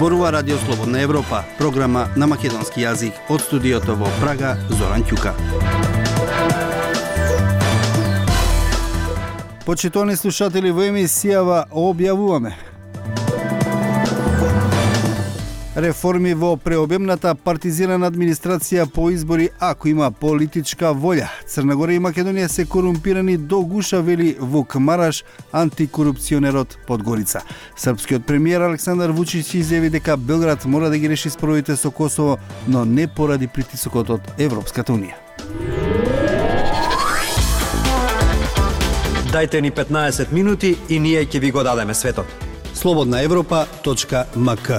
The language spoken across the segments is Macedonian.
Зборува Радио Слободна Европа, програма на македонски јазик. Од студиото во Прага, Зоран Ќука. Почитувани слушатели, во емисијава објавуваме реформи во преобемната партизирана администрација по избори ако има политичка волја. Црна Гора и Македонија се корумпирани до гуша, вели Вук Мараш, антикорупционерот Подгорица. Српскиот премиер Александар Вучич изјави дека Белград мора да ги реши споровите со Косово, но не поради притисокот од Европската унија. Дајте ни 15 минути и ние ќе ви го дадеме светот. slobodnaevropa.mk.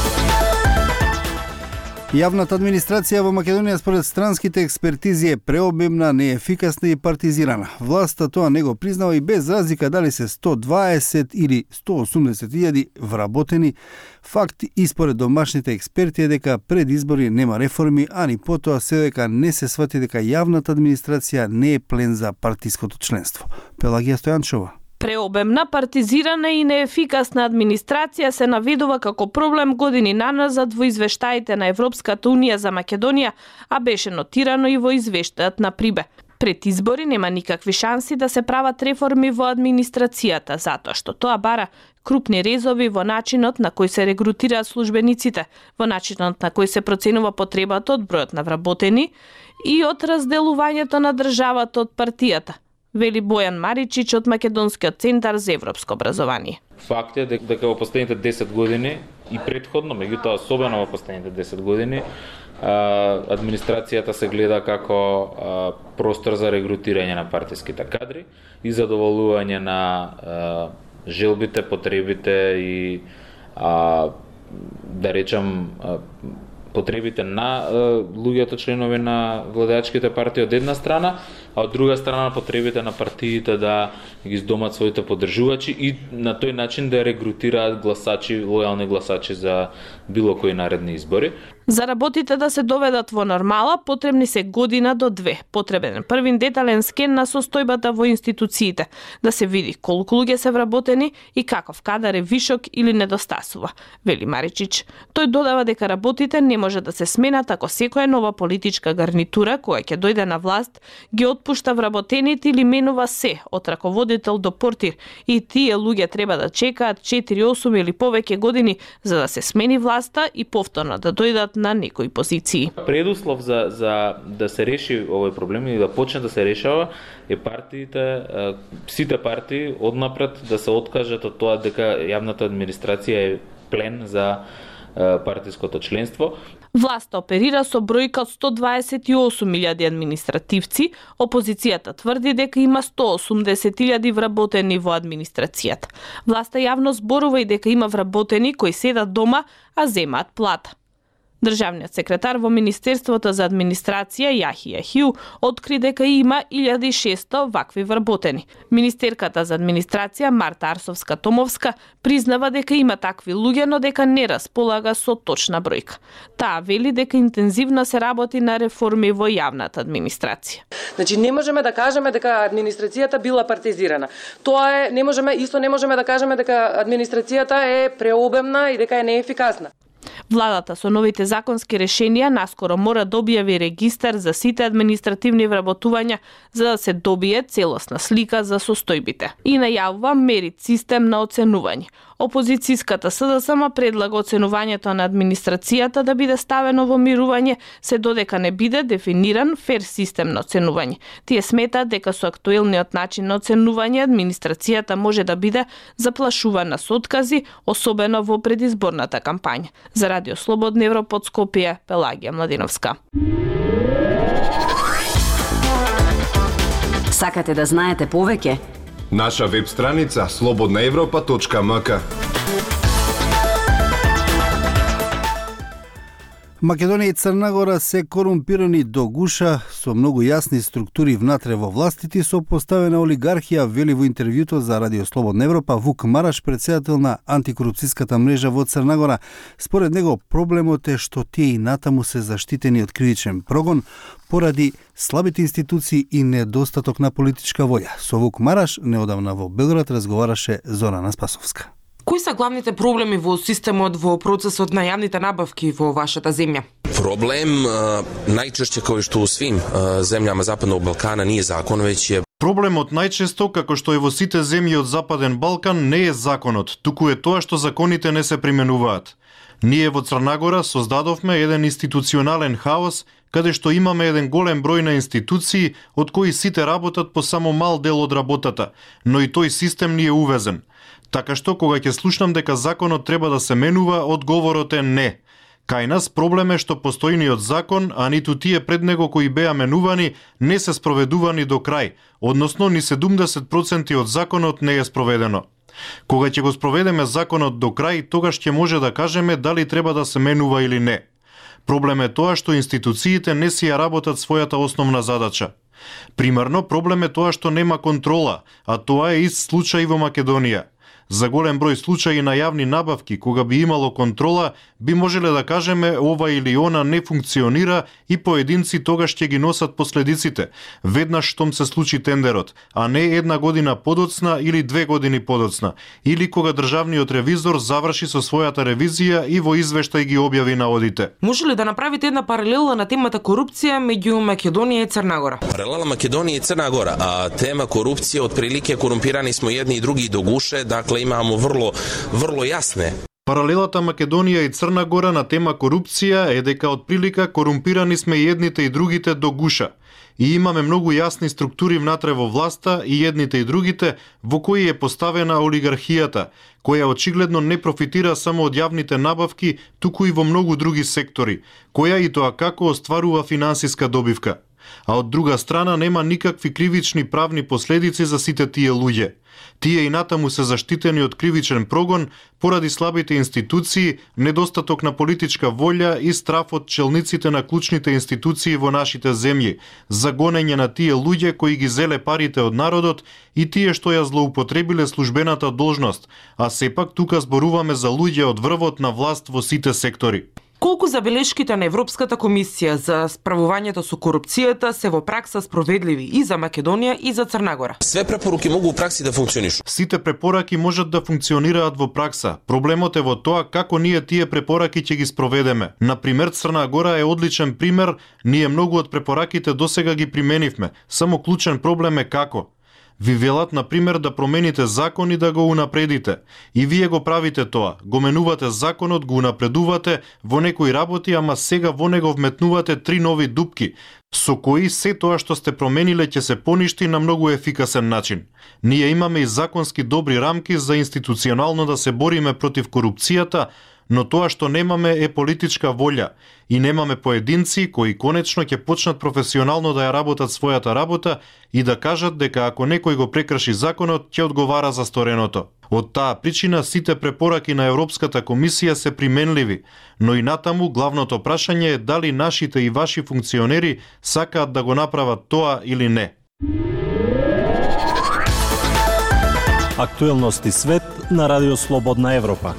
Јавната администрација во Македонија според странските експертизи е преобемна, неефикасна и партизирана. Власта тоа не го признава и без разлика дали се 120 или 180 илјади вработени. Факт и според домашните експерти е дека пред избори нема реформи, а ни потоа се дека не се свати дека јавната администрација не е плен за партиското членство. Пелагија Стојанчова. Преобемна, партизирана и неефикасна администрација се наведува како проблем години наназад во извештаите на Европската унија за Македонија, а беше нотирано и во извештајот на Прибе. Пред избори нема никакви шанси да се прават реформи во администрацијата, затоа што тоа бара крупни резови во начинот на кој се регрутираат службениците, во начинот на кој се проценува потребата од бројот на вработени и од разделувањето на државата од партијата, вели Бојан Маричич од Македонскиот центар за европско образование. Факт е дека во последните 10 години и претходно, меѓутоа особено во последните 10 години, администрацијата се гледа како простор за регрутирање на партиските кадри и задоволување на желбите, потребите и да речам потребите на луѓето членови на владеачките партии од една страна, а од друга страна потребите на партиите да ги издомат своите поддржувачи и на тој начин да регрутираат гласачи, лојални гласачи за било кои наредни избори. За работите да се доведат во нормала, потребни се година до 2. Потребен е првин детален скен на состојбата во институциите, да се види колку луѓе се вработени и каков кадар е вишок или недостасува, вели Маричич. Тој додава дека работите не може да се сменат ако секоја нова политичка гарнитура која ќе дојде на власт ги отпушта вработените или менува се, од раководител до портир, и тие луѓе треба да чекаат 4, 8 или повеќе години за да се смени власта и повторно да дојдат на некои позиции. Предуслов за да се реши овој проблем и да почне да се решава е партиите, сите партии однапред да се откажат од тоа дека јавната администрација е плен за партиското членство. Власта оперира со бројка од 128.000 административци, опозицијата тврди дека има 180.000 вработени во администрацијата. Власта јавно зборува и дека има вработени кои седат дома, а земаат плата. Државниот секретар во Министерството за администрација Јахија Хиу откри дека има 1600 вакви вработени. Министерката за администрација Марта Арсовска-Томовска признава дека има такви луѓе, но дека не располага со точна бројка. Таа вели дека интензивно се работи на реформи во јавната администрација. Значи не можеме да кажеме дека администрацијата била партизирана. Тоа е, не можеме да кажеме дека администрацијата е преобемна и дека е неефикасна. Владата со новите законски решенија наскоро мора да објави регистар за сите административни вработувања за да се добие целосна слика за состојбите. И најавува мерит систем на оценување. Опозицијската СДСМ предлага оценувањето на администрацијата да биде ставено во мирување, се додека не биде дефиниран фер систем на оценување. Тие сметаат дека со актуелниот начин на оценување администрацијата може да биде заплашувана со откази, особено во предизборната кампања. За Радио Слободна Европа од Скопје, Пелагија Младиновска. Сакате да знаете повеќе? Наша веб страница slobodnaevropa.mk. Македонија и Црна Гора се корумпирани до гуша со многу јасни структури внатре во властите со поставена олигархија, вели во интервјуто за Радио Слободна Европа Вук Мараш, председател на антикорупцијската мрежа во Црна Гора. Според него проблемот е што тие и натаму се заштитени од кривичен прогон поради слабите институции и недостаток на политичка волја. Со Вук Мараш неодамна во Белград разговараше Зорана Спасовска. Кои се главните проблеми во системот во процесот на јавните набавки во вашата земја? Проблем најчешće како што у свим земјама Западnog Балкана nije закон, веќе е Проблемот најчесто, како што и во сите земји од Западен Балкан, не е законот, туку е тоа што законите не се применуваат. Ние во Црнагора создадовме еден институционален хаос, каде што имаме еден голем број на институции, од кои сите работат по само мал дел од работата, но и тој систем ни е увезен. Така што, кога ќе слушнам дека законот треба да се менува, одговорот е не. Кај нас проблем е што постојниот закон, а ниту тие пред него кои беа менувани, не се спроведувани до крај, односно ни 70% од законот не е спроведено. Кога ќе го спроведеме законот до крај, тогаш ќе може да кажеме дали треба да се менува или не. Проблем е тоа што институциите не си ја работат својата основна задача. Примерно, проблем е тоа што нема контрола, а тоа е ист случај во Македонија. За голем број случаи на јавни набавки, кога би имало контрола, би можеле да кажеме ова или она не функционира и поединци тогаш ќе ги носат последиците, веднаш штом се случи тендерот, а не една година подоцна или 2 години подоцна, или кога државниот ревизор заврши со својата ревизија и во извештај ги објави наодите. Може ли да направите една паралела на темата корупција меѓу Македонија и Црна Паралела Македонија и Црна Гора, а тема корупција отприлике корумпирани смо едни и други до гуше, dakle имамо vrlo jasne. Паралелата Македонија и Црна Гора на тема корупција е дека од прилика корумпирани сме и едните и другите до гуша. И имаме многу јасни структури внатре во власта и едните и другите во кои е поставена олигархијата, која очигледно не профитира само од јавните набавки, туку и во многу други сектори, која и тоа како остварува финансиска добивка. А од друга страна нема никакви кривични правни последици за сите тие луѓе. Тие и натаму се заштитени од кривичен прогон поради слабите институции, недостаток на политичка волја и страф од челниците на клучните институции во нашите земји, за гонење на тие луѓе кои ги зеле парите од народот и тие што ја злоупотребиле службената должност, а сепак тука зборуваме за луѓе од врвот на власт во сите сектори. Колку забелешките на Европската комисија за справувањето со корупцијата се во пракса спроведливи и за Македонија и за Црна Гора? Све препоруки могу у пракси да функционишу. Сите препораки можат да функционираат во пракса. Проблемот е во тоа како ние тие препораки ќе ги спроведеме. Например, Црна Гора е одличен пример, ние многу од препораките досега ги применивме. Само клучен проблем е како. Ви велат, например, да промените закон и да го унапредите. И вие го правите тоа. Го менувате законот, го унапредувате во некои работи, ама сега во него вметнувате 3 нови дупки, со кои се тоа што сте промениле ќе се поништи на многу ефикасен начин. Ние имаме и законски добри рамки за институционално да се бориме против корупцијата, но тоа што немаме е политичка волја и немаме поединци кои конечно ќе почнат професионално да ја работат својата работа и да кажат дека ако некој го прекрши законот, ќе одговара за стореното. Од таа причина сите препораки на Европската комисија се применливи, но и натаму главното прашање е дали нашите и ваши функционери сакаат да го направат тоа или не. Актуелности свет на Радио Слободна Европа.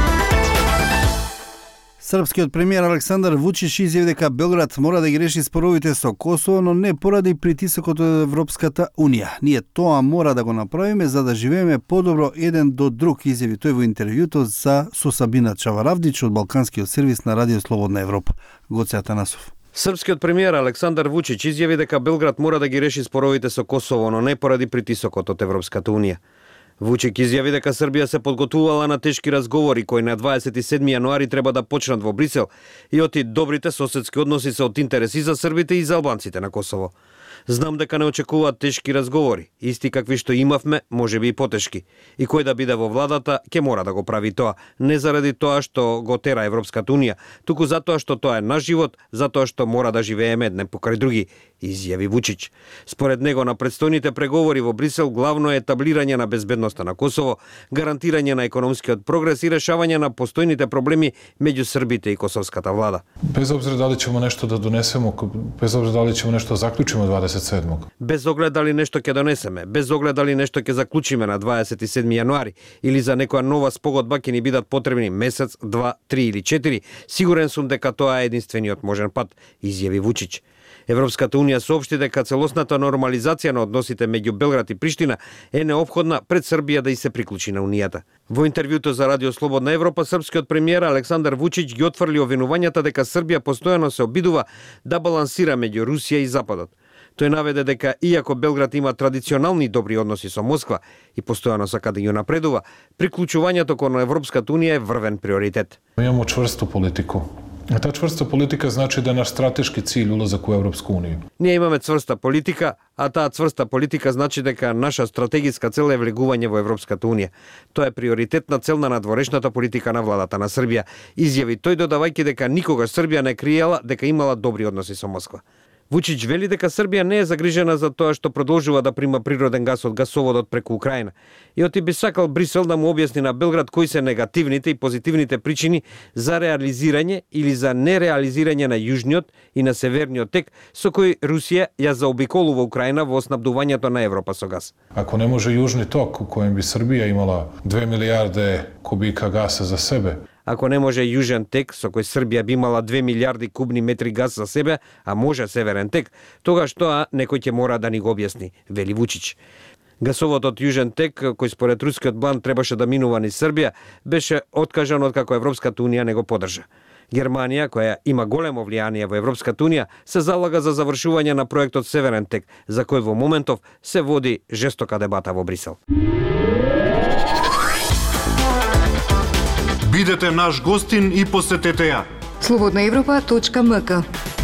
Српскиот премиер Александар Вучич изјави дека Белград мора да ги реши споровите со Косово, но не поради притисокот од Европската Унија. Ние тоа мора да го направиме за да живееме подобро еден до друг, изјави тој во интервјуто со Сабина Чаваравдич од Балканскиот сервис на Радио Слободна Европа. Гоце Атанасов. Српскиот премиер Александар Вучич изјави дека Белград мора да ги реши споровите со Косово, но не поради притисокот од Европската Унија. Вучик изјави дека Србија се подготувала на тешки разговори кои на 27 јануари треба да почнат во Брисел и оти добрите соседски односи се од интерес и за србите и за албанците на Косово. Знам дека не очекуваат тешки разговори, исти какви што имавме, можеби и потешки. И кој да биде во владата, ќе мора да го прави тоа, не заради тоа што го тера Европската Унија, туку затоа што тоа е наш живот, затоа што мора да живееме едне покрај други, изјави Вучич. Според него на предстојните преговори во Брисел главно е етаблирање на безбедноста на Косово, гарантирање на економскиот прогрес и решавање на постојните проблеми меѓу србите и косовската влада. Без обзира дали ćemo nešto da donesemo, bez obzira dali ćemo nešto zaključimo 27. Без оглед дали нешто ќе донесеме, без оглед дали нешто ќе заклучиме на 27 јануари или за некоја нова спогодба ќе ни бидат потребни месец, 2, 3 или 4, сигурен сум дека тоа е единствениот можен пат, изјави Вучич. Европската унија соопшти дека целосната нормализација на односите меѓу Белград и Приштина е неопходна пред Србија да и се приклучи на унијата. Во интервјуто за Радио Слободна Европа, српскиот премиер Александар Вучич ги отфрли обвинувањата дека Србија постојано се обидува да балансира меѓу Русија и Западот. Тој наведе дека иако Белград има традиционални добри односи со Москва и постојано сака да ги напредува, приклучувањето кон Европската унија е врвен приоритет. Имamo čvrstu politiku. A ta čvrsta politika znači da je naš strateški cilj ulazak u Evropsku uniju. Ние имаме цврста политика, а таа цврста политика значи дека наша стратегиска цел е влегување во Европската унија. Тоа е приоритетна цел на надворешната политика на владата на Србија, изјави тој додавајќи дека никогаш Србија не криела дека имала добри односи со Москва. Вучич вели дека Србија не е загрижена за тоа што продолжува да прима природен газ од гасоводот преку Украина. И оти би сакал Брисел да му објасни на Белград кои се негативните и позитивните причини за реализирање или за нереализирање на јужниот и на северниот тек со кој Русија ја заобиколува Украина во снабдувањето на Европа со газ. Ako ne može južni tok u kojem bi Srbija imala 2 milijarde kubika gasa za sebe, Ако не може јужен тек, со кој Србија би имала 2 милиарди кубни метри газ за себе, а може северен тек, тогаш тоа некој ќе мора да ни го објасни, вели Вучич. Гасоводот јужен тек, кој според рускиот план требаше да минува низ Србија, беше откажан откако Европската унија не го поддржа. Германија, која има големо влијание во Европската унија, се залага за завршување на проектот Северен тек, за кој во моментов се води жестока дебата во Брисел. Бидете наш гостин и посетете ја. slobodnaevropa.mk.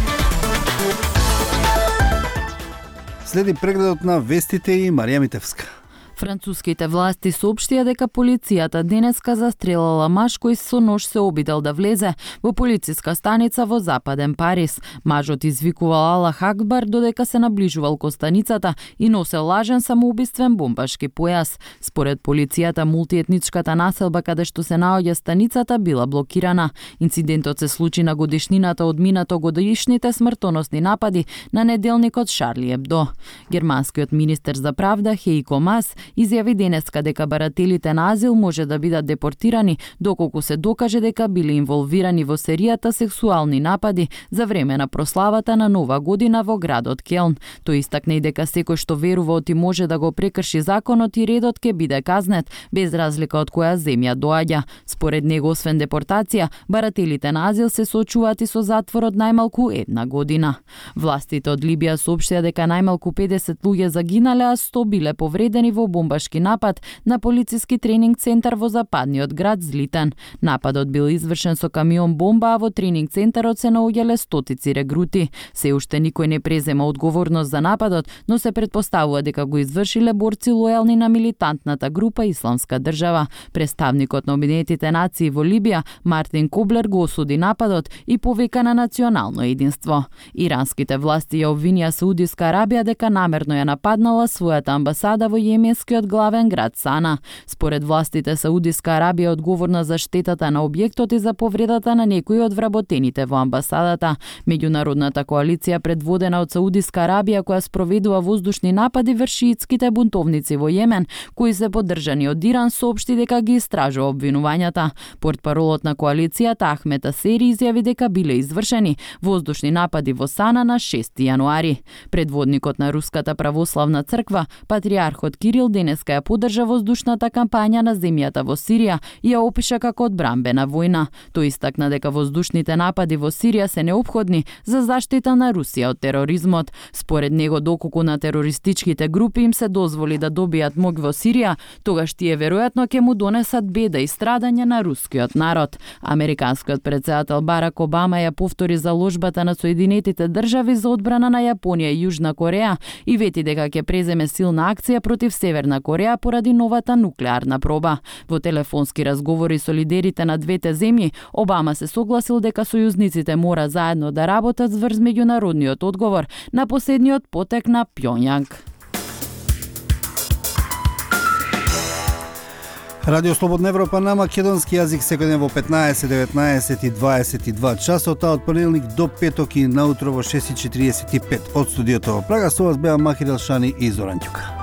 Следи прегледот на вестите и Марија Митевска. Француските власти соопштија дека полицијата денеска застрелала маж кој со нож се обидел да влезе во полициска станица во западен Париз. Мажот извикувал Аллах Акбар додека се наближувал кон станицата и носел лажен самоубиствен бомбашки појас. Според полицијата, мултиетничката населба каде што се наоѓа станицата била блокирана. Инцидентот се случи на годишнината од минатогодишните смртоносни напади на неделникот Шарли Ебдо. Германскиот министер за правда Хейко Мас изјави денеска дека барателите на азил може да бидат депортирани доколку се докаже дека биле инволвирани во серијата сексуални напади за време на прославата на Нова година во градот Келн. Тој истакна и дека секој што верува оти може да го прекрши законот и редот ќе биде казнет, без разлика од која земја доаѓа. Според него, освен депортација, барателите на азил се соочуваат и со затвор од најмалку 1 година. Властите од Либија соопштија дека најмалку 50 луѓе загинале, а 100 биле повредени во бомбашки напад на полициски тренинг центар во западниот град Злитен. Нападот бил извршен со камион бомба, а во тренинг центарот се наоѓале стотици регрути. Се уште никој не презема одговорност за нападот, но се претпоставува дека го извршиле борци лојални на милитантната група Исламска држава. Представникот на Обединетите нации во Либија, Мартин Коблер, го осуди нападот и повика на национално единство. Иранските власти ја обвинија Саудиска Арабија дека намерно ја нападнала својата амбасада во јеменскиот главен град Сана. Според властите, Саудиска Арабија е одговорна за штетата на објектот и за повредата на некои од вработените во амбасадата. Меѓународната коалиција предводена од Саудиска Арабија, која спроведува воздушни напади врз шиитските бунтовници во Јемен, кои се поддржани од Иран, соопшти дека ги истражува обвинувањата. Портпаролот на коалицијата Ахмет Асери изјави дека биле извршени воздушни напади во Сана на 6 јануари. Предводникот на Руската православна црква, патриархот Кирил, денеска ја поддржа воздушната кампања на земјата во Сирија и ја опиша како одбрамбена војна. Тој истакна дека воздушните напади во Сирија се неопходни за заштита на Русија од тероризмот. Според него, доколку на терористичките групи им се дозволи да добијат моќ во Сирија, тогаш тие веројатно ќе му донесат беда и страдање на рускиот народ. Американскиот претседател Барак Обама ја повтори заложбата на Соединетите држави за одбрана на Јапонија и Јужна Кореја и вети дека ќе преземе силна акција против Северна Кореја поради новата нуклеарна проба. Во телефонски разговори со лидерите на двете земји, Обама се согласил дека сојузниците мора заедно да работат врз меѓународниот одговор на последниот потек на Пјонјанг. Радио Слободна Европа на македонски јазик секој ден во 15, 19 и 22 часот, а од понеделник до петок и наутро во 6:45 од студиото во Прага. Со вас беа Махир Елшани и Зоран Ѓука.